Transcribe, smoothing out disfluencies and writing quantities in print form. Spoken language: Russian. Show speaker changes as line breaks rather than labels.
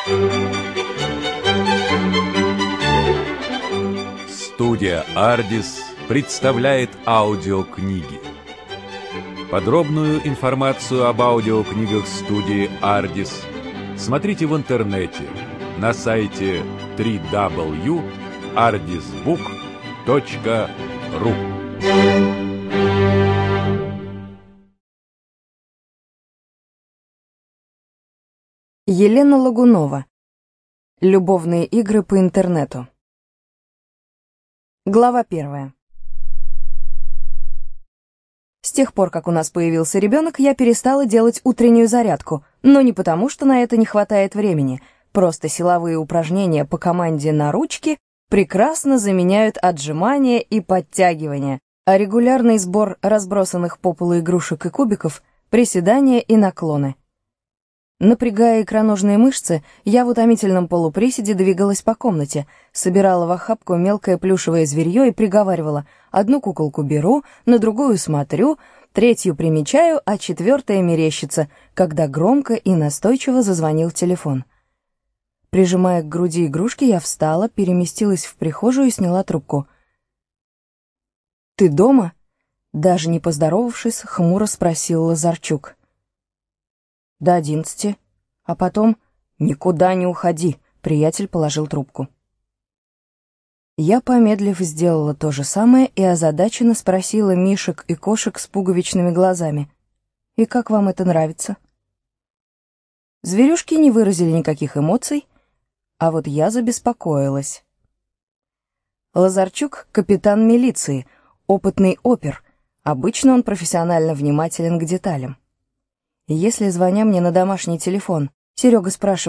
Студия «Ардис» представляет аудиокниги. Подробную информацию об аудиокнигах студии «Ардис» смотрите в интернете на сайте www.ardisbook.ru.
Елена Лагунова. Любовные игры по интернету. Глава 1. С тех пор, как у нас появился ребенок, я перестала делать утреннюю зарядку, но не потому, что на это не хватает времени. Просто силовые упражнения по команде на ручки прекрасно заменяют отжимания и подтягивания, а регулярный сбор разбросанных по полу игрушек и кубиков, приседания и наклоны. Напрягая икроножные мышцы, я в утомительном полуприседе двигалась по комнате, собирала в охапку мелкое плюшевое зверье и приговаривала: одну куколку беру, на другую смотрю, третью примечаю, а четвертая мерещится, когда громко и настойчиво зазвонил телефон. Прижимая к груди игрушки, я встала, переместилась в прихожую и сняла трубку. «Ты дома?» Даже не поздоровавшись, хмуро спросил Лазарчук. «До 11. А потом никуда не уходи», — приятель положил трубку. Я, помедлив, сделала то же самое и озадаченно спросила мишек и кошек с пуговичными глазами: «И как вам это нравится?» Зверюшки не выразили никаких эмоций, а вот я забеспокоилась. Лазарчук — капитан милиции, опытный опер. Обычно он профессионально внимателен к деталям. Если, звоня мне на домашний телефон, Серега спрашивает: